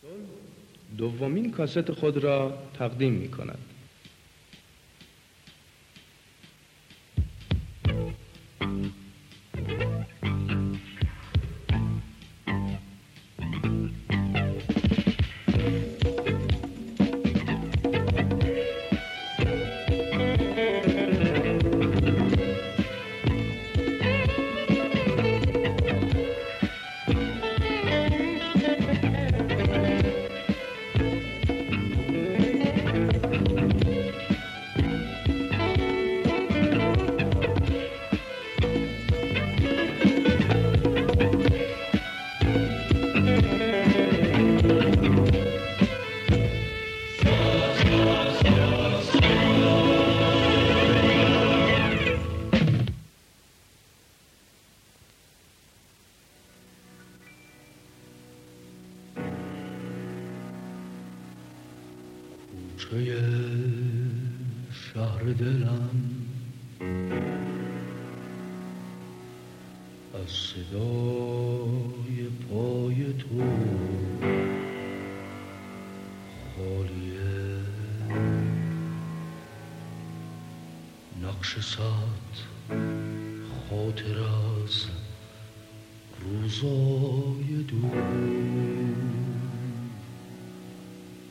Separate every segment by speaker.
Speaker 1: دومین کاست خود را تقدیم می کند.
Speaker 2: کوچه شهر دلم از صدای پای تو خالیه، نقش ساعت خاطر از روزای دور.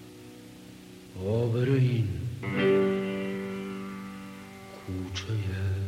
Speaker 2: آبر این کوچه